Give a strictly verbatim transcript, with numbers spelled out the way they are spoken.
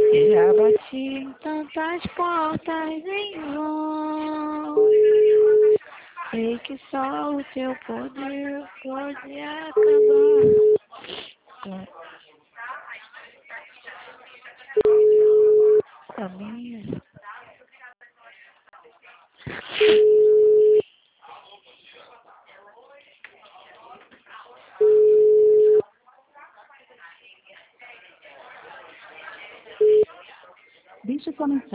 E já bati em tantas portas em vão. Sei que só o teu poder pode acabar com a minha. Deixe sua mensagem.